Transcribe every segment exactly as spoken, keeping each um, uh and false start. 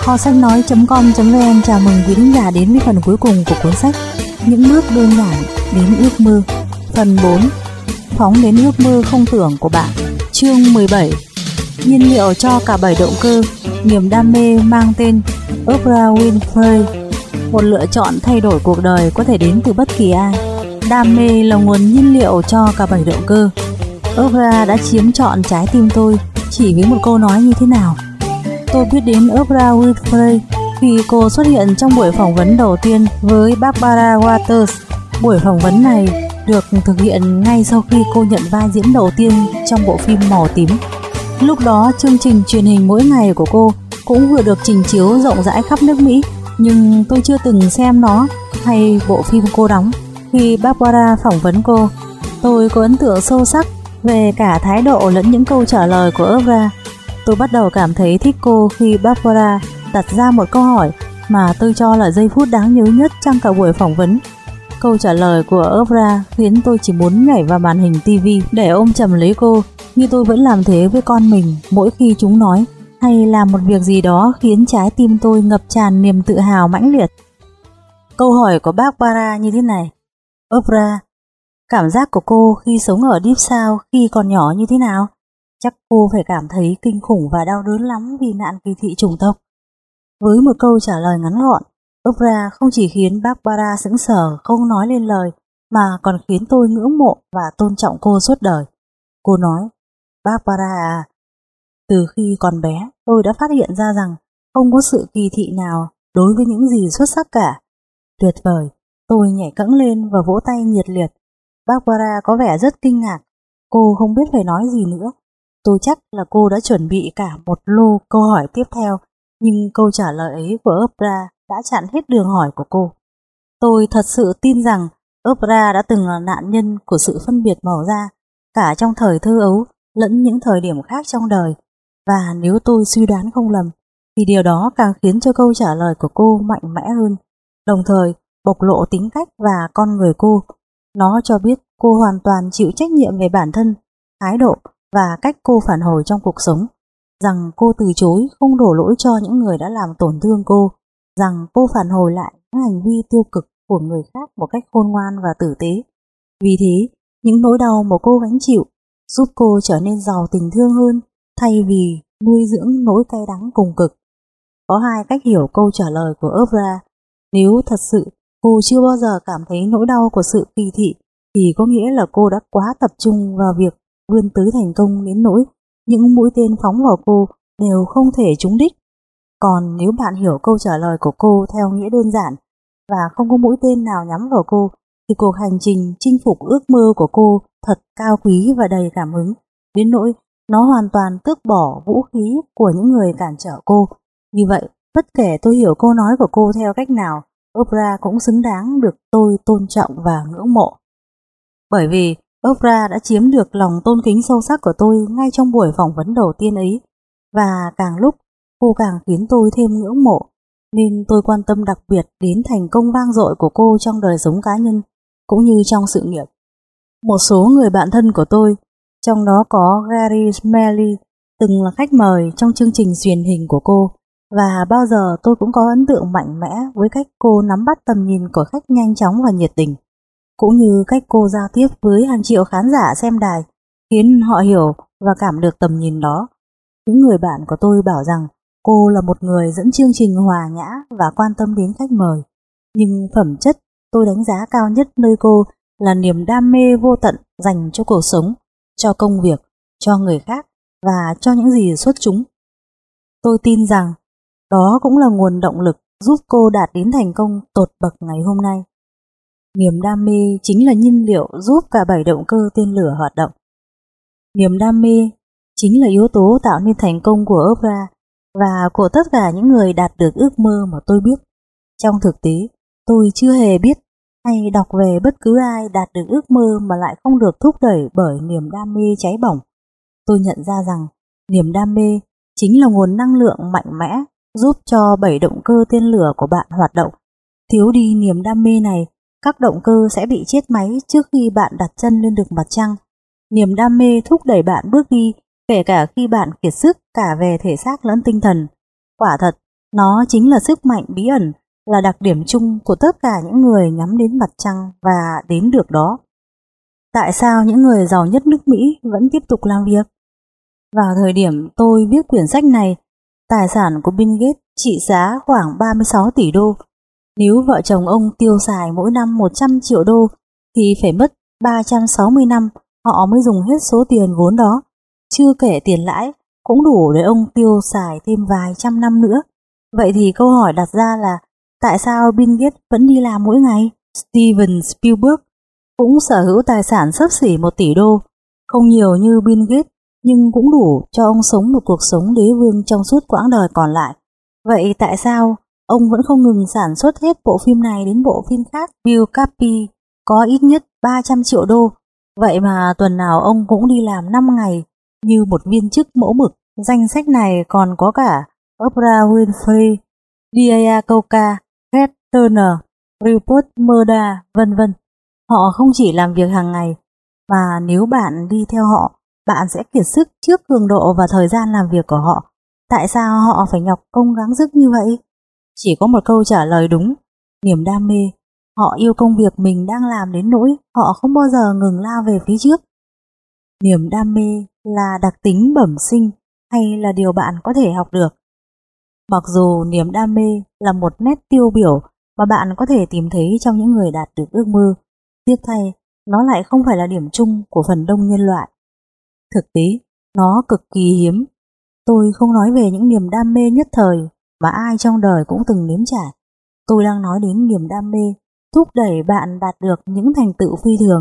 Kho sách nói chấm com chấm vn chào mừng quý thính giả đến với phần cuối cùng của cuốn sách Những bước đơn giản đến ước mơ, phần bốn. Phóng đến ước mơ không tưởng của bạn. Chương mười bảy. Nhiên liệu cho cả bảy động cơ. Niềm đam mê mang tên Oprah Winfrey. Một lựa chọn thay đổi cuộc đời có thể đến từ bất kỳ ai. Đam mê là nguồn nhiên liệu cho cả bảy động cơ. Oprah đã chiếm trọn trái tim tôi chỉ với một câu nói như thế nào. Tôi biết đến Oprah Winfrey khi cô xuất hiện trong buổi phỏng vấn đầu tiên với Barbara Walters. Buổi phỏng vấn này được thực hiện ngay sau khi cô nhận vai diễn đầu tiên trong bộ phim Màu Tím. Lúc đó chương trình truyền hình mỗi ngày của cô cũng vừa được trình chiếu rộng rãi khắp nước Mỹ, nhưng tôi chưa từng xem nó hay bộ phim cô đóng. Khi Barbara phỏng vấn cô, tôi có ấn tượng sâu sắc về cả thái độ lẫn những câu trả lời của Oprah. Tôi bắt đầu cảm thấy thích cô khi Barbara đặt ra một câu hỏi mà tôi cho là giây phút đáng nhớ nhất trong cả buổi phỏng vấn. Câu trả lời của Oprah khiến tôi chỉ muốn nhảy vào màn hình ti vi để ôm chầm lấy cô, như tôi vẫn làm thế với con mình mỗi khi chúng nói hay làm một việc gì đó khiến trái tim tôi ngập tràn niềm tự hào mãnh liệt. Câu hỏi của Barbara như thế này: Oprah, cảm giác của cô khi sống ở Deep South khi còn nhỏ như thế nào? Chắc cô phải cảm thấy kinh khủng và đau đớn lắm vì nạn kỳ thị chủng tộc. Với một câu trả lời ngắn gọn, Oprah không chỉ khiến Barbara sững sờ không nói lên lời mà còn khiến tôi ngưỡng mộ và tôn trọng cô suốt đời. Cô nói: Barbara à, từ khi còn bé tôi đã phát hiện ra rằng không có sự kỳ thị nào đối với những gì xuất sắc cả. Tuyệt vời, tôi nhảy cẫng lên và vỗ tay nhiệt liệt. Barbara có vẻ rất kinh ngạc, cô không biết phải nói gì nữa. Tôi chắc là cô đã chuẩn bị cả một lô câu hỏi tiếp theo, nhưng câu trả lời ấy của Oprah đã chặn hết đường hỏi của cô. Tôi thật sự tin rằng Oprah đã từng là nạn nhân của sự phân biệt màu da, cả trong thời thơ ấu lẫn những thời điểm khác trong đời. Và nếu tôi suy đoán không lầm, thì điều đó càng khiến cho câu trả lời của cô mạnh mẽ hơn, đồng thời bộc lộ tính cách và con người cô. Nó cho biết cô hoàn toàn chịu trách nhiệm về bản thân, thái độ và cách cô phản hồi trong cuộc sống, rằng cô từ chối không đổ lỗi cho những người đã làm tổn thương cô, rằng cô phản hồi lại những hành vi tiêu cực của người khác một cách khôn ngoan và tử tế. Vì thế, những nỗi đau mà cô gánh chịu giúp cô trở nên giàu tình thương hơn, thay vì nuôi dưỡng nỗi cay đắng cùng cực. Có hai cách hiểu câu trả lời của Oprah. Nếu thật sự cô chưa bao giờ cảm thấy nỗi đau của sự kỳ thị, thì có nghĩa là cô đã quá tập trung vào việc vươn tới thành công đến nỗi những mũi tên phóng vào cô đều không thể trúng đích. Còn nếu bạn hiểu câu trả lời của cô theo nghĩa đơn giản và không có mũi tên nào nhắm vào cô, thì cuộc hành trình chinh phục ước mơ của cô thật cao quý và đầy cảm hứng, đến nỗi nó hoàn toàn tước bỏ vũ khí của những người cản trở cô. Vì vậy, bất kể tôi hiểu câu nói của cô theo cách nào, Oprah cũng xứng đáng được tôi tôn trọng và ngưỡng mộ. Bởi vì Oprah đã chiếm được lòng tôn kính sâu sắc của tôi ngay trong buổi phỏng vấn đầu tiên ấy, và càng lúc cô càng khiến tôi thêm ngưỡng mộ, nên tôi quan tâm đặc biệt đến thành công vang dội của cô trong đời sống cá nhân cũng như trong sự nghiệp. Một số người bạn thân của tôi, trong đó có Gary Smalley, từng là khách mời trong chương trình truyền hình của cô, và bao giờ tôi cũng có ấn tượng mạnh mẽ với cách cô nắm bắt tầm nhìn của khách nhanh chóng và nhiệt tình, cũng như cách cô giao tiếp với hàng triệu khán giả xem đài, khiến họ hiểu và cảm được tầm nhìn đó. Những người bạn của tôi bảo rằng cô là một người dẫn chương trình hòa nhã và quan tâm đến khách mời, nhưng phẩm chất tôi đánh giá cao nhất nơi cô là niềm đam mê vô tận dành cho cuộc sống, cho công việc, cho người khác và cho những gì xuất chúng. Tôi tin rằng đó cũng là nguồn động lực giúp cô đạt đến thành công tột bậc ngày hôm nay. Niềm đam mê chính là nhiên liệu giúp cả bảy động cơ tên lửa hoạt động. Niềm đam mê chính là yếu tố tạo nên thành công của Oprah và của tất cả những người đạt được ước mơ mà tôi biết. Trong thực tế, tôi chưa hề biết hay đọc về bất cứ ai đạt được ước mơ mà lại không được thúc đẩy bởi niềm đam mê cháy bỏng. Tôi nhận ra rằng niềm đam mê chính là nguồn năng lượng mạnh mẽ giúp cho bảy động cơ tên lửa của bạn hoạt động. Thiếu đi niềm đam mê này, các động cơ sẽ bị chết máy trước khi bạn đặt chân lên được mặt trăng. Niềm đam mê thúc đẩy bạn bước đi, kể cả khi bạn kiệt sức cả về thể xác lẫn tinh thần. Quả thật, Nó chính là sức mạnh bí ẩn, là đặc điểm chung của tất cả những người nhắm đến mặt trăng và đến được đó. Tại sao những người giàu nhất nước Mỹ vẫn tiếp tục làm việc? Vào thời điểm tôi viết quyển sách này, tài sản của Bill Gates trị giá khoảng ba mươi sáu tỷ đô. Nếu vợ chồng ông tiêu xài mỗi năm một trăm triệu đô thì phải mất ba trăm sáu mươi năm họ mới dùng hết số tiền vốn đó. Chưa kể tiền lãi cũng đủ để ông tiêu xài thêm vài trăm năm nữa. Vậy thì câu hỏi đặt ra là tại sao Bill Gates vẫn đi làm mỗi ngày? Steven Spielberg cũng sở hữu tài sản xấp xỉ một tỷ đô, không nhiều như Bill Gates nhưng cũng đủ cho ông sống một cuộc sống đế vương trong suốt quãng đời còn lại. Vậy tại sao ông vẫn không ngừng sản xuất hết bộ phim này đến bộ phim khác? Bill Cosby có ít nhất ba trăm triệu đô, vậy mà tuần nào ông cũng đi làm năm ngày như một viên chức mẫu mực. Danh sách này còn có cả Oprah Winfrey, Dia Coca, Ted Turner, Rupert Murdoch, vân vân. Họ không chỉ làm việc hàng ngày, mà nếu bạn đi theo họ, bạn sẽ kiệt sức trước cường độ và thời gian làm việc của họ. Tại sao họ phải nhọc công gắng sức như vậy? Chỉ có một câu trả lời đúng, niềm đam mê. Họ yêu công việc mình đang làm đến nỗi họ không bao giờ ngừng lao về phía trước. Niềm đam mê là đặc tính bẩm sinh hay là điều bạn có thể học được? Mặc dù niềm đam mê là một nét tiêu biểu mà bạn có thể tìm thấy trong những người đạt được ước mơ, tiếc thay, nó lại không phải là điểm chung của phần đông nhân loại. Thực tế, nó cực kỳ hiếm. Tôi không nói về những niềm đam mê nhất thời mà ai trong đời cũng từng nếm trải. Tôi đang nói đến niềm đam mê thúc đẩy bạn đạt được những thành tựu phi thường.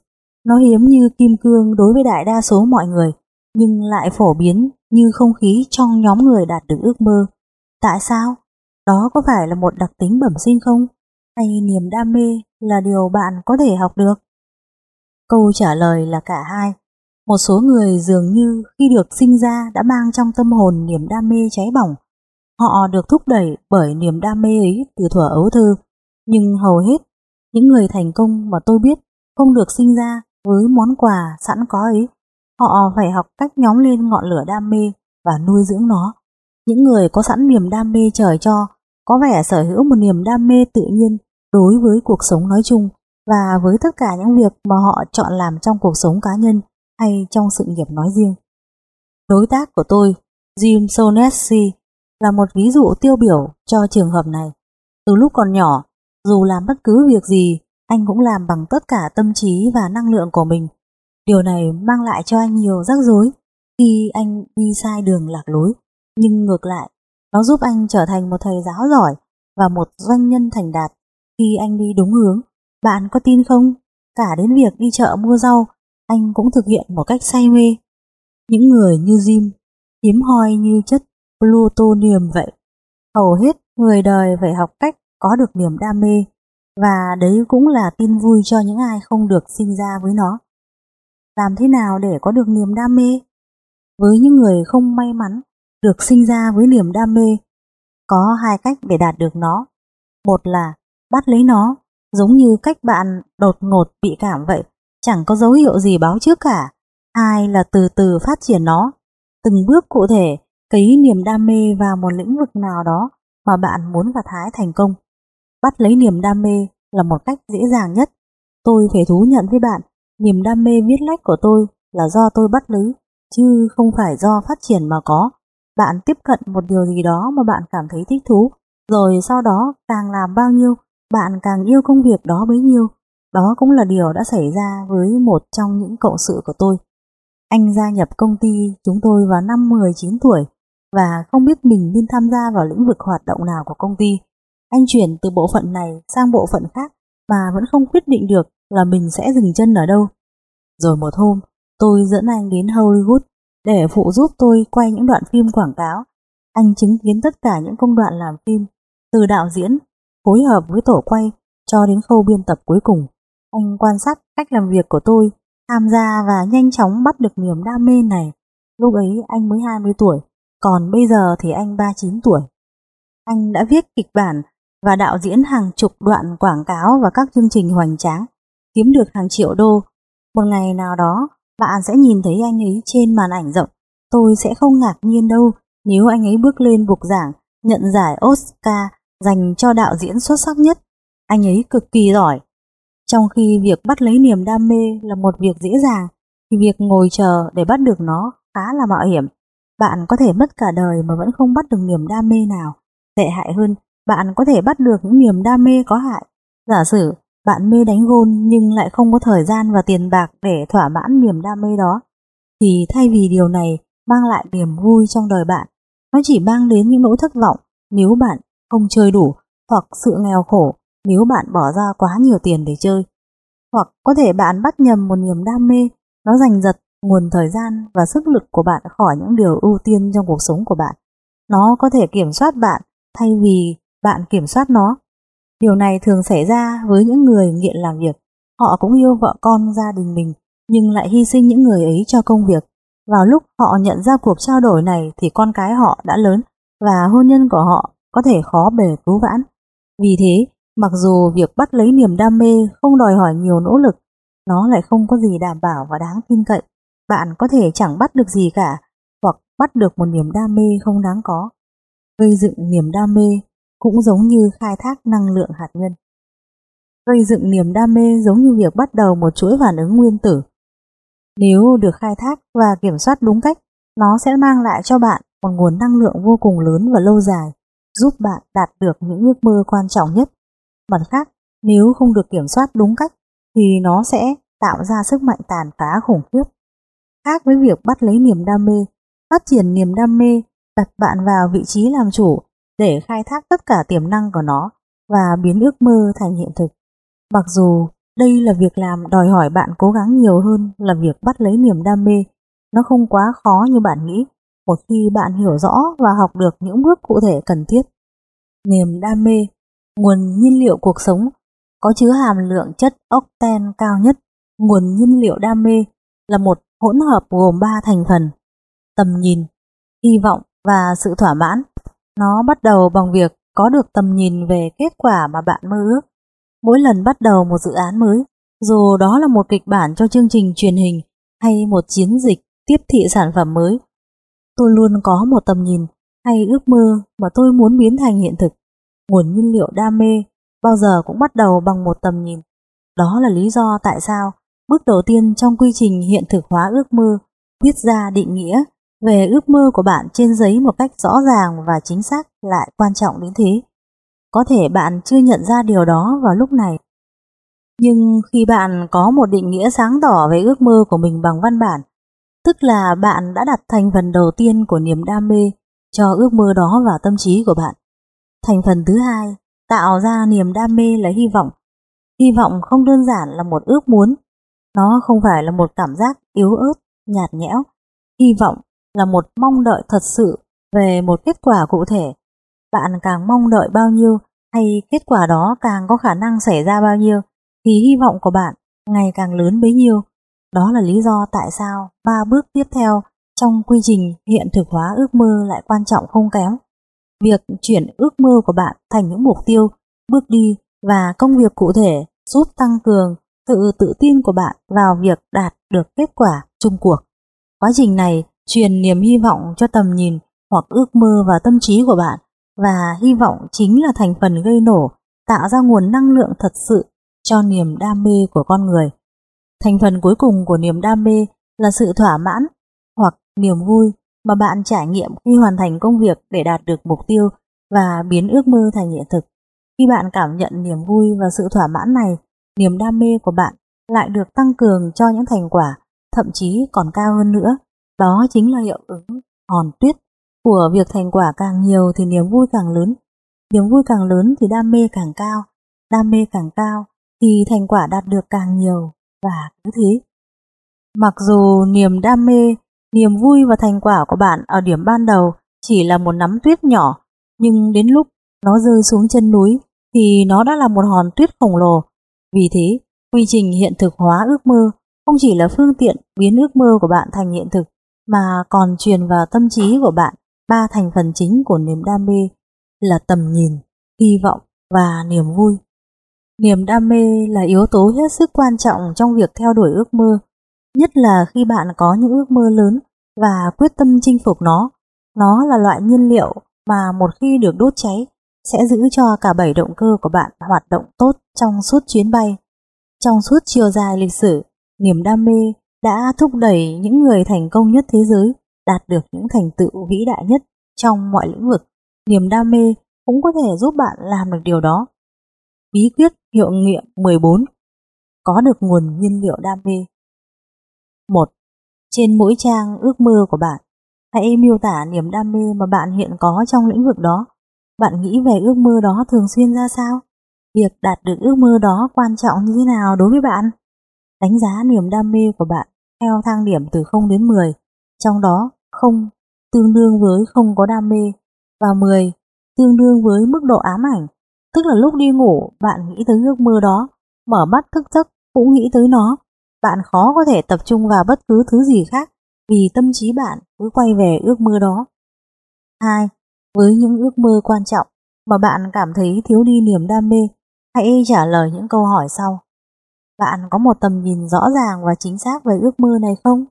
Nó hiếm như kim cương đối với đại đa số mọi người, nhưng lại phổ biến như không khí trong nhóm người đạt được ước mơ. Tại sao? Đó có phải là một đặc tính bẩm sinh không? Hay niềm đam mê là điều bạn có thể học được? Câu trả lời là cả hai. Một số người dường như khi được sinh ra đã mang trong tâm hồn niềm đam mê cháy bỏng. Họ được thúc đẩy bởi niềm đam mê ấy từ thuở ấu thơ. Nhưng hầu hết, những người thành công mà tôi biết không được sinh ra với món quà sẵn có ấy. Họ phải học cách nhóm lên ngọn lửa đam mê và nuôi dưỡng nó. Những người có sẵn niềm đam mê trời cho có vẻ sở hữu một niềm đam mê tự nhiên đối với cuộc sống nói chung và với tất cả những việc mà họ chọn làm trong cuộc sống cá nhân hay trong sự nghiệp nói riêng. Đối tác của tôi, Jim Sonesi, là một ví dụ tiêu biểu cho trường hợp này. Từ lúc còn nhỏ, dù làm bất cứ việc gì, anh cũng làm bằng tất cả tâm trí và năng lượng của mình. Điều này mang lại cho anh nhiều rắc rối khi anh đi sai đường lạc lối, nhưng ngược lại, nó giúp anh trở thành một thầy giáo giỏi và một doanh nhân thành đạt khi anh đi đúng hướng. Bạn có tin không? Cả đến việc đi chợ mua rau, anh cũng thực hiện một cách say mê. Những người như Jim hiếm hoi như chất plutonium vậy. Hầu hết người đời phải học cách có được niềm đam mê, và đấy cũng là tin vui cho những ai không được sinh ra với nó. Làm thế nào để có được niềm đam mê? Với những người không may mắn được sinh ra với niềm đam mê, có hai cách để đạt được nó. Một là bắt lấy nó, giống như cách bạn đột ngột bị cảm vậy, chẳng có dấu hiệu gì báo trước cả. Hai là từ từ phát triển nó, từng bước cụ thể, cấy niềm đam mê vào một lĩnh vực nào đó mà bạn muốn gặt hái thành công. Bắt lấy niềm đam mê là một cách dễ dàng nhất. Tôi phải thú nhận với bạn, niềm đam mê viết lách của tôi là do tôi bắt lấy, chứ không phải do phát triển mà có. Bạn tiếp cận một điều gì đó mà bạn cảm thấy thích thú, rồi sau đó càng làm bao nhiêu, bạn càng yêu công việc đó bấy nhiêu. Đó cũng là điều đã xảy ra với một trong những cộng sự của tôi. Anh gia nhập công ty chúng tôi vào năm mười chín tuổi và không biết mình nên tham gia vào lĩnh vực hoạt động nào của công ty. Anh chuyển từ bộ phận này sang bộ phận khác mà vẫn không quyết định được là mình sẽ dừng chân ở đâu. Rồi một hôm, tôi dẫn anh đến Hollywood để phụ giúp tôi quay những đoạn phim quảng cáo. Anh chứng kiến tất cả những công đoạn làm phim, từ đạo diễn, phối hợp với tổ quay cho đến khâu biên tập cuối cùng. Anh quan sát cách làm việc của tôi, tham gia và nhanh chóng bắt được niềm đam mê này. Lúc ấy anh mới hai mươi tuổi, còn bây giờ thì anh ba mươi chín tuổi. Anh đã viết kịch bản và đạo diễn hàng chục đoạn quảng cáo và các chương trình hoành tráng, kiếm được hàng triệu đô. Một ngày nào đó, bạn sẽ nhìn thấy anh ấy trên màn ảnh rộng. Tôi sẽ không ngạc nhiên đâu nếu anh ấy bước lên bục giảng nhận giải Oscar dành cho đạo diễn xuất sắc nhất. Anh ấy cực kỳ giỏi. Trong khi việc bắt lấy niềm đam mê là một việc dễ dàng, thì việc ngồi chờ để bắt được nó khá là mạo hiểm. Bạn có thể mất cả đời mà vẫn không bắt được niềm đam mê nào. Tệ hại hơn, bạn có thể bắt được những niềm đam mê có hại. Giả sử bạn mê đánh gôn nhưng lại không có thời gian và tiền bạc để thỏa mãn niềm đam mê đó, thì thay vì điều này mang lại niềm vui trong đời bạn, nó chỉ mang đến những nỗi thất vọng nếu bạn không chơi đủ, hoặc sự nghèo khổ nếu bạn bỏ ra quá nhiều tiền để chơi. Hoặc có thể bạn bắt nhầm một niềm đam mê, nó giành giật nguồn thời gian và sức lực của bạn khỏi những điều ưu tiên trong cuộc sống của bạn. Nó có thể kiểm soát bạn thay vì bạn kiểm soát nó. Điều này thường xảy ra với những người nghiện làm việc. Họ cũng yêu vợ con, gia đình mình, nhưng lại hy sinh những người ấy cho công việc. Vào lúc họ nhận ra cuộc trao đổi này thì con cái họ đã lớn và hôn nhân của họ có thể khó bề cứu vãn. Vì thế, mặc dù việc bắt lấy niềm đam mê không đòi hỏi nhiều nỗ lực, nó lại không có gì đảm bảo và đáng tin cậy. Bạn có thể chẳng bắt được gì cả, hoặc bắt được một niềm đam mê không đáng có. Gây dựng niềm đam mê cũng giống như khai thác năng lượng hạt nhân. Gây dựng niềm đam mê giống như việc bắt đầu một chuỗi phản ứng nguyên tử. Nếu được khai thác và kiểm soát đúng cách, nó sẽ mang lại cho bạn một nguồn năng lượng vô cùng lớn và lâu dài, giúp bạn đạt được những ước mơ quan trọng nhất. Mặt khác, nếu không được kiểm soát đúng cách, thì nó sẽ tạo ra sức mạnh tàn phá khủng khiếp. Khác với việc bắt lấy niềm đam mê, phát triển niềm đam mê đặt bạn vào vị trí làm chủ để khai thác tất cả tiềm năng của nó và biến ước mơ thành hiện thực. Mặc dù đây là việc làm đòi hỏi bạn cố gắng nhiều hơn là việc bắt lấy niềm đam mê, nó không quá khó như bạn nghĩ một khi bạn hiểu rõ và học được những bước cụ thể cần thiết. Niềm đam mê, nguồn nhiên liệu cuộc sống, có chứa hàm lượng chất octane cao nhất. Nguồn nhiên liệu đam mê là một hỗn hợp gồm ba thành phần: tầm nhìn, hy vọng và sự thỏa mãn. Nó bắt đầu bằng việc có được tầm nhìn về kết quả mà bạn mơ ước. Mỗi lần bắt đầu một dự án mới, dù đó là một kịch bản cho chương trình truyền hình hay một chiến dịch tiếp thị sản phẩm mới, tôi luôn có một tầm nhìn hay ước mơ mà tôi muốn biến thành hiện thực. Nguồn nhiên liệu đam mê bao giờ cũng bắt đầu bằng một tầm nhìn. Đó là lý do tại sao bước đầu tiên trong quy trình hiện thực hóa ước mơ, viết ra định nghĩa về ước mơ của bạn trên giấy một cách rõ ràng và chính xác lại quan trọng đến thế. Có thể bạn chưa nhận ra điều đó vào lúc này, nhưng khi bạn có một định nghĩa sáng tỏ về ước mơ của mình bằng văn bản, tức là bạn đã đặt thành phần đầu tiên của niềm đam mê cho ước mơ đó vào tâm trí của bạn. Thành phần thứ hai tạo ra niềm đam mê là hy vọng. Hy vọng không đơn giản là một ước muốn, nó không phải là một cảm giác yếu ớt, nhạt nhẽo. Hy vọng là một mong đợi thật sự về một kết quả cụ thể. Bạn càng mong đợi bao nhiêu hay kết quả đó càng có khả năng xảy ra bao nhiêu, thì hy vọng của bạn ngày càng lớn bấy nhiêu. Đó là lý do tại sao ba bước tiếp theo trong quy trình hiện thực hóa ước mơ lại quan trọng không kém. Việc chuyển ước mơ của bạn thành những mục tiêu, bước đi và công việc cụ thể giúp tăng cường sự tự tin của bạn vào việc đạt được kết quả chung cuộc. Quá trình này truyền niềm hy vọng cho tầm nhìn hoặc ước mơ vào tâm trí của bạn, và hy vọng chính là thành phần gây nổ, tạo ra nguồn năng lượng thật sự cho niềm đam mê của con người. Thành phần cuối cùng của niềm đam mê là sự thỏa mãn hoặc niềm vui mà bạn trải nghiệm khi hoàn thành công việc để đạt được mục tiêu và biến ước mơ thành hiện thực. Khi bạn cảm nhận niềm vui và sự thỏa mãn này, niềm đam mê của bạn lại được tăng cường cho những thành quả, thậm chí còn cao hơn nữa. Đó chính là hiệu ứng hòn tuyết của việc thành quả càng nhiều thì niềm vui càng lớn. Niềm vui càng lớn thì đam mê càng cao. Đam mê càng cao thì thành quả đạt được càng nhiều, và cứ thế. Mặc dù niềm đam mê, niềm vui và thành quả của bạn ở điểm ban đầu chỉ là một nắm tuyết nhỏ, nhưng đến lúc nó rơi xuống chân núi thì nó đã là một hòn tuyết khổng lồ. Vì thế, quy trình hiện thực hóa ước mơ không chỉ là phương tiện biến ước mơ của bạn thành hiện thực, mà còn truyền vào tâm trí của bạn ba thành phần chính của niềm đam mê là tầm nhìn, hy vọng và niềm vui. Niềm đam mê là yếu tố hết sức quan trọng trong việc theo đuổi ước mơ, nhất là khi bạn có những ước mơ lớn và quyết tâm chinh phục nó. Nó là loại nhiên liệu mà một khi được đốt cháy sẽ giữ cho cả bảy động cơ của bạn hoạt động tốt trong suốt chuyến bay. Trong suốt chiều dài lịch sử, niềm đam mê đã thúc đẩy những người thành công nhất thế giới đạt được những thành tựu vĩ đại nhất trong mọi lĩnh vực. Niềm đam mê cũng có thể giúp bạn làm được điều đó. Bí quyết hiệu nghiệm mười bốn. Có được nguồn nhiên liệu đam mê. một. Trên mỗi trang ước mơ của bạn, hãy miêu tả niềm đam mê mà bạn hiện có trong lĩnh vực đó. Bạn nghĩ về ước mơ đó thường xuyên ra sao? Việc đạt được ước mơ đó quan trọng như thế nào đối với bạn? Đánh giá niềm đam mê của bạn theo thang điểm từ không đến mười, trong đó không tương đương với không có đam mê và mười tương đương với mức độ ám ảnh, tức là lúc đi ngủ bạn nghĩ tới ước mơ đó, mở mắt thức giấc cũng nghĩ tới nó. Bạn khó có thể tập trung vào bất cứ thứ gì khác vì tâm trí bạn cứ quay về ước mơ đó. hai. Với những ước mơ quan trọng mà bạn cảm thấy thiếu đi niềm đam mê, hãy trả lời những câu hỏi sau. Bạn có một tầm nhìn rõ ràng và chính xác về ước mơ này không?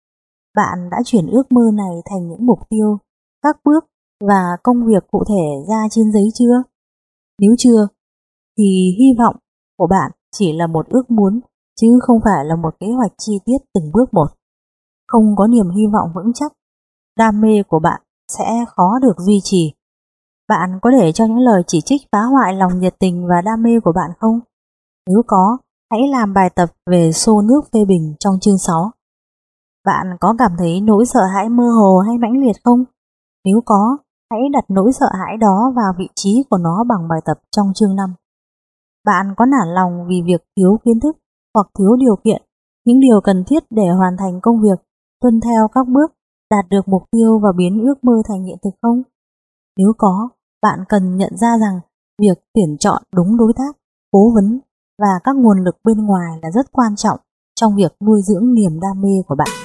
Bạn đã chuyển ước mơ này thành những mục tiêu, các bước và công việc cụ thể ra trên giấy chưa? Nếu chưa, thì hy vọng của bạn chỉ là một ước muốn chứ không phải là một kế hoạch chi tiết từng bước một. Không có niềm hy vọng vững chắc, đam mê của bạn sẽ khó được duy trì. Bạn có để cho những lời chỉ trích phá hoại lòng nhiệt tình và đam mê của bạn không? Nếu có, hãy làm bài tập về xô nước phê bình trong chương sáu. Bạn có cảm thấy nỗi sợ hãi mơ hồ hay mãnh liệt không? Nếu có, hãy đặt nỗi sợ hãi đó vào vị trí của nó bằng bài tập trong chương năm. Bạn có nản lòng vì việc thiếu kiến thức hoặc thiếu điều kiện, những điều cần thiết để hoàn thành công việc, tuân theo các bước, đạt được mục tiêu và biến ước mơ thành hiện thực không? Nếu có, bạn cần nhận ra rằng việc tuyển chọn đúng đối tác, cố vấn và các nguồn lực bên ngoài là rất quan trọng trong việc nuôi dưỡng niềm đam mê của bạn.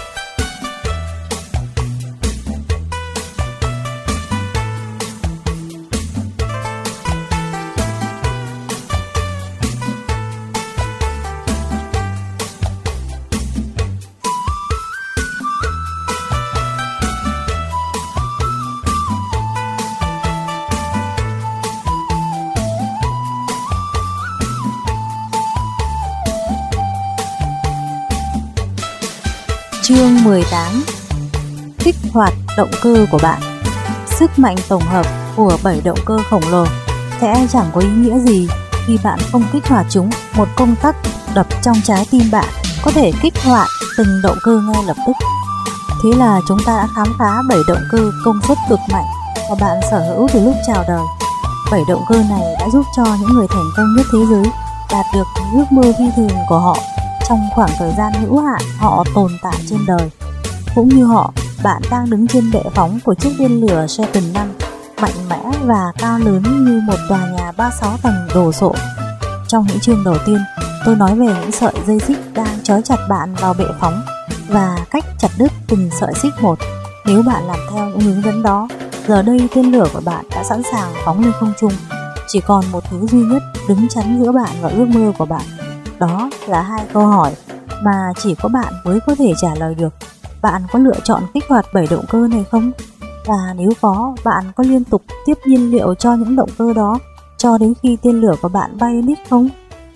Chương mười tám. Kích hoạt động cơ của bạn. Sức mạnh tổng hợp của bảy động cơ khổng lồ sẽ chẳng có ý nghĩa gì khi bạn không kích hoạt chúng. Một công tắc đập trong trái tim bạn có thể kích hoạt từng động cơ ngay lập tức. Thế là chúng ta đã khám phá bảy động cơ công suất cực mạnh mà bạn sở hữu từ lúc chào đời. Bảy động cơ này đã giúp cho những người thành công nhất thế giới đạt được ước mơ phi thường của họ trong khoảng thời gian hữu hạn họ tồn tại trên đời. Cũng như họ, bạn đang đứng trên bệ phóng của chiếc tên lửa Saturn năm, mạnh mẽ và cao lớn như một tòa nhà ba mươi sáu tầng đồ sộ. Trong những chương đầu tiên, tôi nói về những sợi dây xích đang trói chặt bạn vào bệ phóng và cách chặt đứt từng sợi xích một. Nếu bạn làm theo những hướng dẫn đó, giờ đây tên lửa của bạn đã sẵn sàng phóng lên không trung. Chỉ còn một thứ duy nhất đứng chắn giữa bạn và ước mơ của bạn. Đó là hai câu hỏi mà chỉ có bạn mới có thể trả lời được. Bạn có lựa chọn kích hoạt bảy động cơ này không? Và nếu có, bạn có liên tục tiếp nhiên liệu cho những động cơ đó cho đến khi tên lửa của bạn bay lên đích không?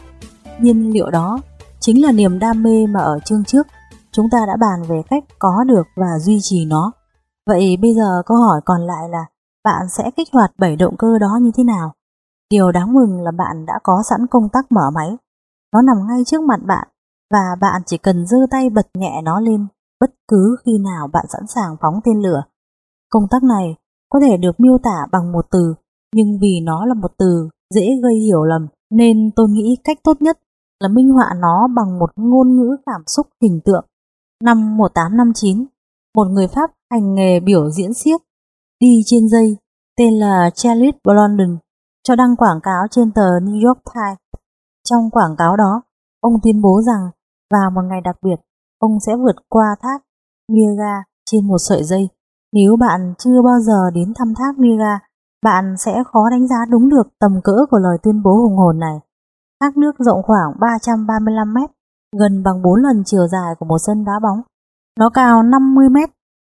Nhiên liệu đó chính là niềm đam mê mà ở chương trước chúng ta đã bàn về cách có được và duy trì nó. Vậy bây giờ câu hỏi còn lại là bạn sẽ kích hoạt bảy động cơ đó như thế nào? Điều đáng mừng là bạn đã có sẵn công tắc mở máy. Nó nằm ngay trước mặt bạn và bạn chỉ cần giơ tay bật nhẹ nó lên bất cứ khi nào bạn sẵn sàng phóng tên lửa. Công tắc này có thể được miêu tả bằng một từ, nhưng vì nó là một từ dễ gây hiểu lầm nên tôi nghĩ cách tốt nhất là minh họa nó bằng một ngôn ngữ cảm xúc hình tượng. Năm một nghìn tám trăm năm mươi chín, một người Pháp hành nghề biểu diễn xiếc đi trên dây tên là Charles Blondin cho đăng quảng cáo trên tờ New York Times. Trong quảng cáo đó, ông tuyên bố rằng vào một ngày đặc biệt, ông sẽ vượt qua thác Niagara trên một sợi dây. Nếu bạn chưa bao giờ đến thăm thác Niagara, bạn sẽ khó đánh giá đúng được tầm cỡ của lời tuyên bố hùng hồn này. Thác nước rộng khoảng ba trăm ba mươi lăm mét, gần bằng bốn lần chiều dài của một sân đá bóng. Nó cao năm mươi mét,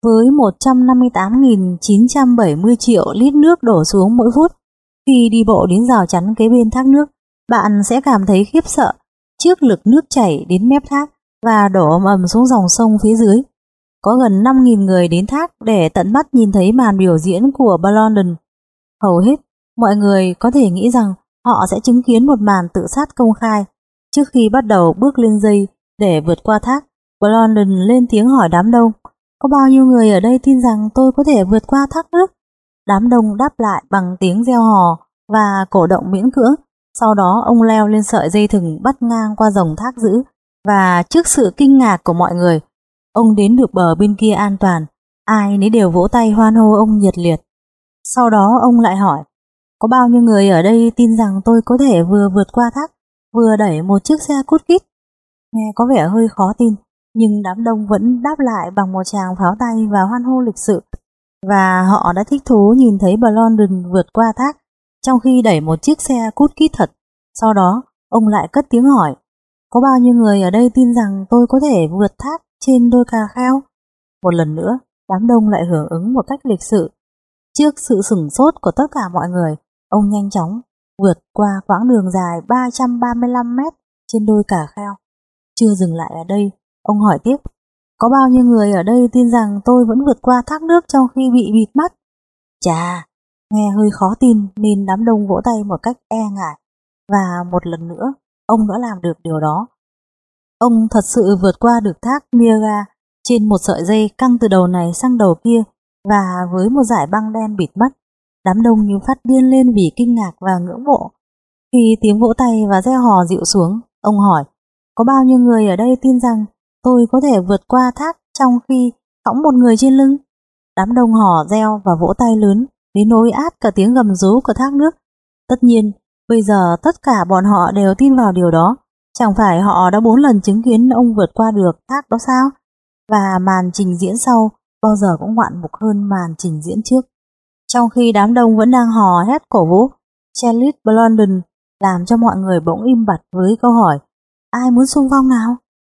với một trăm năm mươi tám nghìn chín trăm bảy mươi triệu lít nước đổ xuống mỗi phút. Khi đi bộ đến rào chắn kế bên thác nước, bạn sẽ cảm thấy khiếp sợ trước lực nước chảy đến mép thác và đổ ầm ầm xuống dòng sông phía dưới. Có gần năm nghìn người đến thác để tận mắt nhìn thấy màn biểu diễn của Blondin. Hầu hết mọi người có thể nghĩ rằng họ sẽ chứng kiến một màn tự sát công khai. Trước khi bắt đầu bước lên dây để vượt qua thác, Blondin lên tiếng hỏi đám đông: "Có bao nhiêu người ở đây tin rằng tôi có thể vượt qua thác nước?" Đám đông đáp lại bằng tiếng reo hò và cổ động miễn cưỡng. Sau đó ông leo lên sợi dây thừng bắt ngang qua dòng thác dữ, và trước sự kinh ngạc của mọi người, ông đến được bờ bên kia an toàn. Ai nấy đều vỗ tay hoan hô ông nhiệt liệt. Sau đó ông lại hỏi: "Có bao nhiêu người ở đây tin rằng tôi có thể vừa vượt qua thác, vừa đẩy một chiếc xe cút kít?" Nghe có vẻ hơi khó tin, nhưng đám đông vẫn đáp lại bằng một tràng pháo tay và hoan hô lịch sự, và họ đã thích thú nhìn thấy Blondin vượt qua thác trong khi đẩy một chiếc xe cút kít thật. Sau đó ông lại cất tiếng hỏi: "Có bao nhiêu người ở đây tin rằng tôi có thể vượt thác trên đôi cà kheo?" Một lần nữa, đám đông lại hưởng ứng một cách lịch sự. Trước sự sửng sốt của tất cả mọi người, ông nhanh chóng vượt qua quãng đường dài ba trăm ba mươi lăm mét trên đôi cà kheo. Chưa dừng lại ở đây, ông hỏi tiếp: "Có bao nhiêu người ở đây tin rằng tôi vẫn vượt qua thác nước trong khi bị bịt mắt?" Chà, nghe hơi khó tin nên đám đông vỗ tay một cách e ngại, và một lần nữa, ông đã làm được điều đó. Ông thật sự vượt qua được thác Niagara trên một sợi dây căng từ đầu này sang đầu kia, và với một dải băng đen bịt mắt. Đám đông như phát điên lên vì kinh ngạc và ngưỡng mộ. Khi tiếng vỗ tay và reo hò dịu xuống, ông hỏi: "Có bao nhiêu người ở đây tin rằng tôi có thể vượt qua thác trong khi cõng một người trên lưng?" Đám đông hò reo và vỗ tay lớn đến nỗi át cả tiếng gầm rú của thác nước. Tất nhiên, bây giờ tất cả bọn họ đều tin vào điều đó. Chẳng phải họ đã bốn lần chứng kiến ông vượt qua được thác đó sao? Và màn trình diễn sau bao giờ cũng ngoạn mục hơn màn trình diễn trước. Trong khi đám đông vẫn đang hò hét cổ vũ, Charles Blondin làm cho mọi người bỗng im bặt với câu hỏi: "Ai muốn xung phong nào?"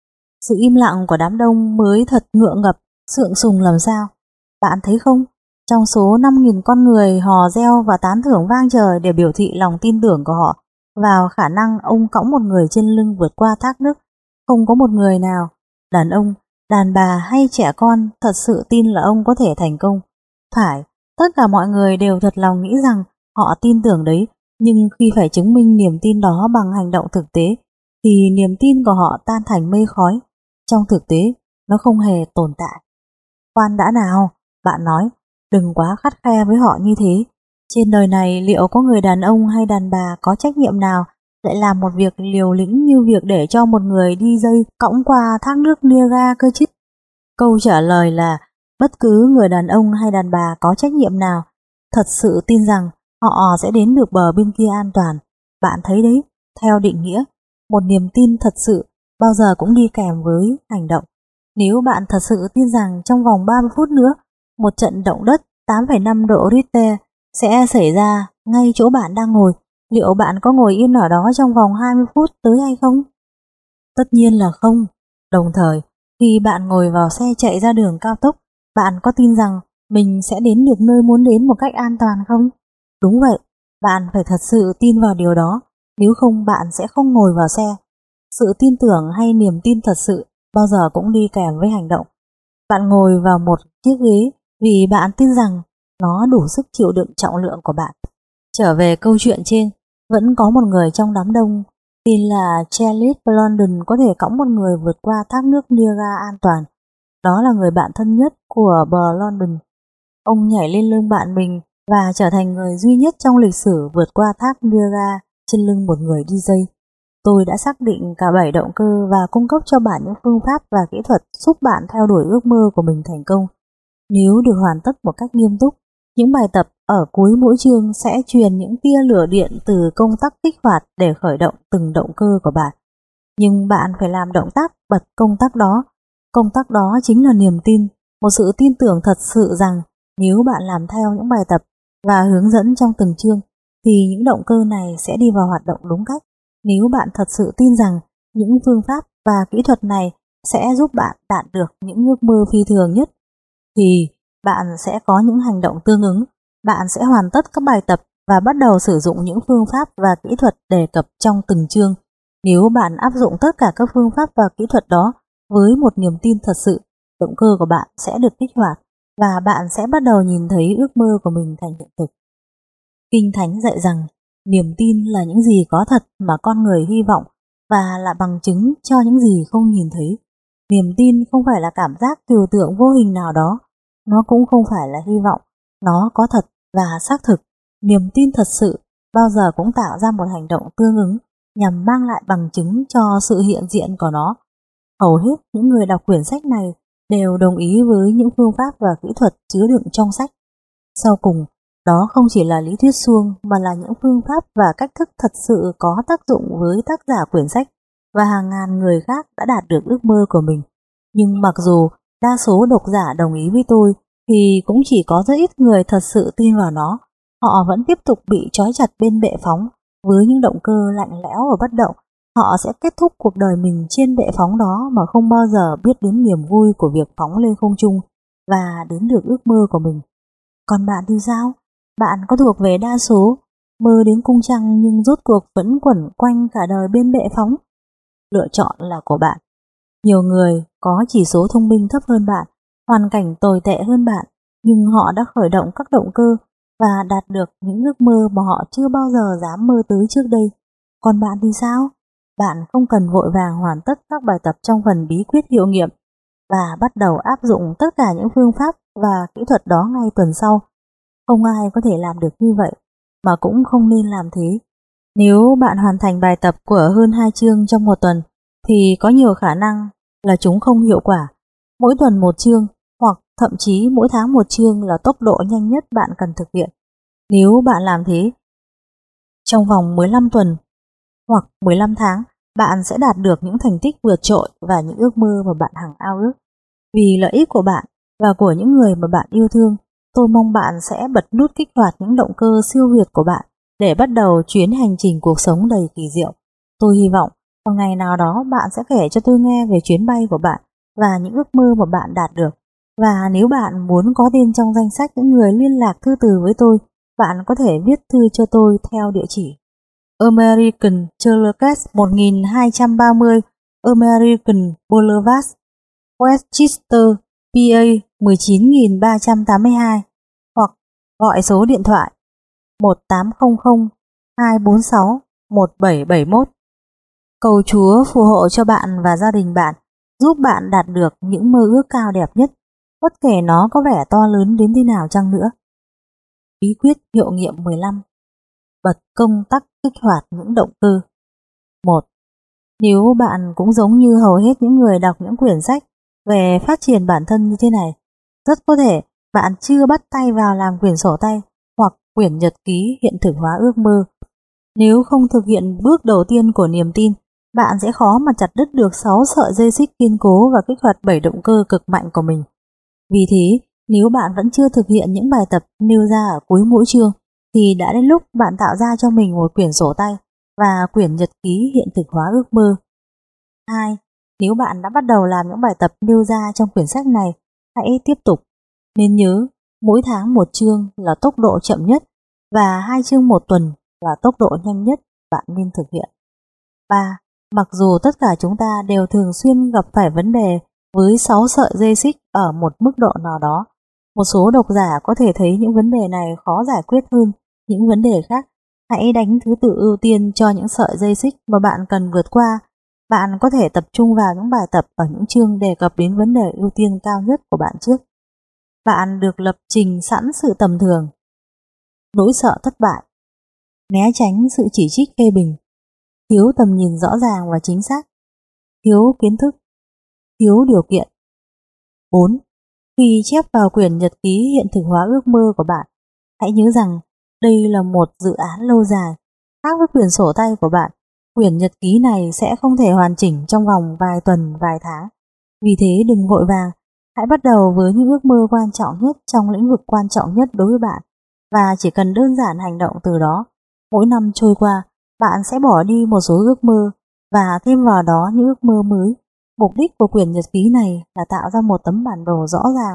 Sự im lặng của đám đông mới thật ngượng ngập, sượng sùng làm sao. Bạn thấy không? Trong số năm nghìn con người hò reo và tán thưởng vang trời để biểu thị lòng tin tưởng của họ vào khả năng ông cõng một người trên lưng vượt qua thác nước, không có một người nào, đàn ông, đàn bà hay trẻ con, thật sự tin là ông có thể thành công. Phải, tất cả mọi người đều thật lòng nghĩ rằng họ tin tưởng đấy, nhưng khi phải chứng minh niềm tin đó bằng hành động thực tế, thì niềm tin của họ tan thành mây khói. Trong thực tế, nó không hề tồn tại. Khoan đã nào, bạn nói, đừng quá khắt khe với họ như thế. Trên đời này liệu có người đàn ông hay đàn bà có trách nhiệm nào lại làm một việc liều lĩnh như việc để cho một người đi dây cõng qua thác nước Niagara cơ chứ? Câu trả lời là bất cứ người đàn ông hay đàn bà có trách nhiệm nào thật sự tin rằng họ sẽ đến được bờ bên kia an toàn. Bạn thấy đấy, theo định nghĩa, một niềm tin thật sự bao giờ cũng đi kèm với hành động. Nếu bạn thật sự tin rằng trong vòng ba mươi phút nữa, một trận động đất tám phẩy năm độ Richter sẽ xảy ra ngay chỗ bạn đang ngồi, liệu bạn có ngồi yên ở đó trong vòng hai mươi phút tới hay không? Tất nhiên là không. Đồng thời, khi bạn ngồi vào xe chạy ra đường cao tốc, bạn có tin rằng mình sẽ đến được nơi muốn đến một cách an toàn không? Đúng vậy, bạn phải thật sự tin vào điều đó, nếu không bạn sẽ không ngồi vào xe. Sự tin tưởng hay niềm tin thật sự bao giờ cũng đi kèm với hành động. Bạn ngồi vào một chiếc ghế vì bạn tin rằng nó đủ sức chịu đựng trọng lượng của bạn. Trở về câu chuyện trên, vẫn có một người trong đám đông tin là Charles Blondin có thể cõng một người vượt qua thác nước Niagara an toàn. Đó là người bạn thân nhất của Blondin. Ông nhảy lên lưng bạn mình và trở thành người duy nhất trong lịch sử vượt qua thác Niagara trên lưng một người đi dây. Tôi đã xác định cả bảy động cơ và cung cấp cho bạn những phương pháp và kỹ thuật giúp bạn theo đuổi ước mơ của mình thành công. Nếu được hoàn tất một cách nghiêm túc, những bài tập ở cuối mỗi chương sẽ truyền những tia lửa điện từ công tắc kích hoạt để khởi động từng động cơ của bạn. Nhưng bạn phải làm động tác bật công tắc đó. Công tắc đó chính là niềm tin, một sự tin tưởng thật sự rằng nếu bạn làm theo những bài tập và hướng dẫn trong từng chương, thì những động cơ này sẽ đi vào hoạt động đúng cách. Nếu bạn thật sự tin rằng những phương pháp và kỹ thuật này sẽ giúp bạn đạt được những ước mơ phi thường nhất, thì bạn sẽ có những hành động tương ứng. Bạn sẽ hoàn tất các bài tập và bắt đầu sử dụng những phương pháp và kỹ thuật đề cập trong từng chương. Nếu bạn áp dụng tất cả các phương pháp và kỹ thuật đó với một niềm tin thật sự, động cơ của bạn sẽ được kích hoạt và bạn sẽ bắt đầu nhìn thấy ước mơ của mình thành hiện thực. Kinh Thánh dạy rằng niềm tin là những gì có thật mà con người hy vọng và là bằng chứng cho những gì không nhìn thấy. Niềm tin không phải là cảm giác trừu tượng vô hình nào đó, nó cũng không phải là hy vọng, nó có thật và xác thực. Niềm tin thật sự bao giờ cũng tạo ra một hành động tương ứng nhằm mang lại bằng chứng cho sự hiện diện của nó. Hầu hết những người đọc quyển sách này đều đồng ý với những phương pháp và kỹ thuật chứa đựng trong sách. Sau cùng, đó không chỉ là lý thuyết suông mà là những phương pháp và cách thức thật sự có tác dụng với tác giả quyển sách và hàng ngàn người khác đã đạt được ước mơ của mình. Nhưng mặc dù đa số độc giả đồng ý với tôi thì cũng chỉ có rất ít người thật sự tin vào nó. Họ vẫn tiếp tục bị trói chặt bên bệ phóng với những động cơ lạnh lẽo và bất động. Họ sẽ kết thúc cuộc đời mình trên bệ phóng đó mà không bao giờ biết đến niềm vui của việc phóng lên không trung và đến được ước mơ của mình. Còn bạn thì sao? Bạn có thuộc về đa số mơ đến cung trăng nhưng rốt cuộc vẫn quẩn quanh cả đời bên bệ phóng? Lựa chọn là của bạn. Nhiều người có chỉ số thông minh thấp hơn bạn, hoàn cảnh tồi tệ hơn bạn, nhưng họ đã khởi động các động cơ và đạt được những ước mơ mà họ chưa bao giờ dám mơ tới trước đây. Còn bạn thì sao? Bạn không cần vội vàng hoàn tất các bài tập trong phần bí quyết hiệu nghiệm và bắt đầu áp dụng tất cả những phương pháp và kỹ thuật đó ngay tuần sau. Không ai có thể làm được như vậy, mà cũng không nên làm thế. Nếu bạn hoàn thành bài tập của hơn hai chương trong một tuần, thì có nhiều khả năng là chúng không hiệu quả. Mỗi tuần một chương, hoặc thậm chí mỗi tháng một chương là tốc độ nhanh nhất bạn cần thực hiện. Nếu bạn làm thế, trong vòng mười lăm tuần hoặc mười lăm tháng, bạn sẽ đạt được những thành tích vượt trội và những ước mơ mà bạn hằng ao ước. Vì lợi ích của bạn và của những người mà bạn yêu thương, tôi mong bạn sẽ bật nút kích hoạt những động cơ siêu việt của bạn để bắt đầu chuyến hành trình cuộc sống đầy kỳ diệu. Tôi hy vọng một ngày nào đó bạn sẽ kể cho tôi nghe về chuyến bay của bạn và những ước mơ mà bạn đạt được. Và nếu bạn muốn có tên trong danh sách những người liên lạc thư từ với tôi, bạn có thể viết thư cho tôi theo địa chỉ American Churches một nghìn hai trăm ba mươi American Boulevard, Westchester, pê a mười chín nghìn ba trăm tám mươi hai, hoặc gọi số điện thoại một tám không không hai bốn sáu một bảy bảy mốt. Cầu Chúa phù hộ cho bạn và gia đình bạn, giúp bạn đạt được những mơ ước cao đẹp nhất, bất kể nó có vẻ to lớn đến thế nào chăng nữa. Bí quyết hiệu nghiệm mười lăm. Bật công tắc kích hoạt những động cơ. một. Nếu bạn cũng giống như hầu hết những người đọc những quyển sách về phát triển bản thân như thế này, rất có thể bạn chưa bắt tay vào làm quyển sổ tay hoặc quyển nhật ký hiện thực hóa ước mơ. Nếu không thực hiện bước đầu tiên của niềm tin, bạn sẽ khó mà chặt đứt được sáu sợi dây xích kiên cố và kích hoạt bảy động cơ cực mạnh của mình. Vì thế, nếu bạn vẫn chưa thực hiện những bài tập nêu ra ở cuối mỗi chương, thì đã đến lúc bạn tạo ra cho mình một quyển sổ tay và quyển nhật ký hiện thực hóa ước mơ. hai. Nếu bạn đã bắt đầu làm những bài tập nêu ra trong quyển sách này, hãy tiếp tục. Nên nhớ, mỗi tháng một chương là tốc độ chậm nhất và hai chương một tuần là tốc độ nhanh nhất bạn nên thực hiện. ba. Mặc dù tất cả chúng ta đều thường xuyên gặp phải vấn đề với sáu sợi dây xích ở một mức độ nào đó, một số độc giả có thể thấy những vấn đề này khó giải quyết hơn những vấn đề khác. Hãy đánh thứ tự ưu tiên cho những sợi dây xích mà bạn cần vượt qua. Bạn có thể tập trung vào những bài tập ở những chương đề cập đến vấn đề ưu tiên cao nhất của bạn trước. Bạn được lập trình sẵn sự tầm thường, nỗi sợ thất bại, né tránh sự chỉ trích phê bình, thiếu tầm nhìn rõ ràng và chính xác, thiếu kiến thức, thiếu điều kiện. bốn. Khi chép vào quyển nhật ký hiện thực hóa ước mơ của bạn, hãy nhớ rằng đây là một dự án lâu dài. Khác với quyển sổ tay của bạn, quyển nhật ký này sẽ không thể hoàn chỉnh trong vòng vài tuần, vài tháng. Vì thế đừng vội vàng, hãy bắt đầu với những ước mơ quan trọng nhất trong lĩnh vực quan trọng nhất đối với bạn, và chỉ cần đơn giản hành động từ đó. Mỗi năm trôi qua, bạn sẽ bỏ đi một số ước mơ và thêm vào đó những ước mơ mới. Mục đích của quyển nhật ký này là tạo ra một tấm bản đồ rõ ràng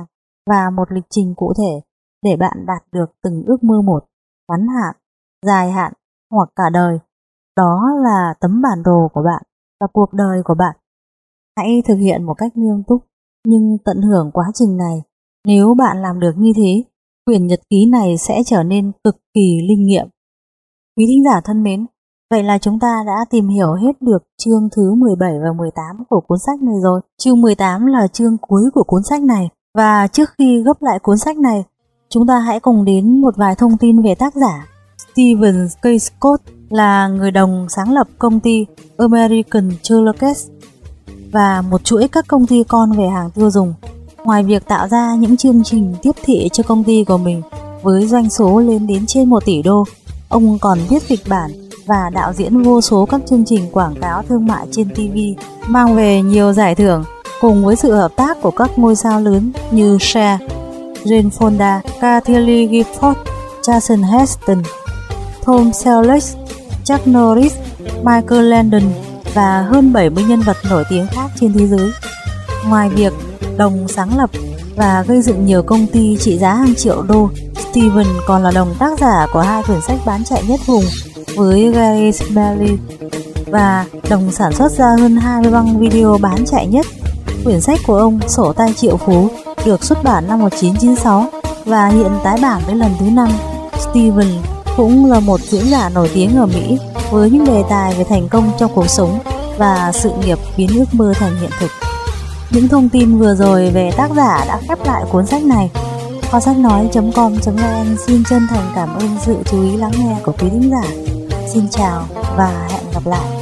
và một lịch trình cụ thể để bạn đạt được từng ước mơ một, ngắn hạn, dài hạn hoặc cả đời. Đó là tấm bản đồ của bạn và cuộc đời của bạn. Hãy thực hiện một cách nghiêm túc nhưng tận hưởng quá trình này. Nếu bạn làm được như thế, quyển nhật ký này sẽ trở nên cực kỳ linh nghiệm. Quý thính giả thân mến, vậy là chúng ta đã tìm hiểu hết được chương thứ mười bảy và mười tám của cuốn sách này rồi. Chương mười tám là chương cuối của cuốn sách này. Và trước khi gấp lại cuốn sách này, chúng ta hãy cùng đến một vài thông tin về tác giả. Stephen K. Scott là người đồng sáng lập công ty American Toolkit và một chuỗi các công ty con về hàng tiêu dùng. Ngoài việc tạo ra những chương trình tiếp thị cho công ty của mình với doanh số lên đến trên một tỷ đô, ông còn viết kịch bản và đạo diễn vô số các chương trình quảng cáo thương mại trên ti vi, mang về nhiều giải thưởng cùng với sự hợp tác của các ngôi sao lớn như Cher, Jane Fonda, Kathy Gifford, Jason Heston, Tom Selleck, Chuck Norris, Michael Landon và hơn bảy mươi nhân vật nổi tiếng khác trên thế giới. Ngoài việc đồng sáng lập và gây dựng nhiều công ty trị giá hàng triệu đô, Stephen còn là đồng tác giả của hai quyển sách bán chạy nhất vùng với Gary Smalley và đồng sản xuất ra hơn hai mươi băng video bán chạy nhất. Quyển sách của ông Sổ tay triệu phú được xuất bản năm một nghìn chín trăm chín mươi sáu và hiện tái bản đến lần thứ năm. Stephen cũng là một diễn giả nổi tiếng ở Mỹ với những đề tài về thành công trong cuộc sống và sự nghiệp biến ước mơ thành hiện thực. Những thông tin vừa rồi về tác giả đã khép lại cuốn sách này. Kho sách nói chấm com chấm vn xin chân thành cảm ơn sự chú ý lắng nghe của quý thính giả. Xin chào và hẹn gặp lại.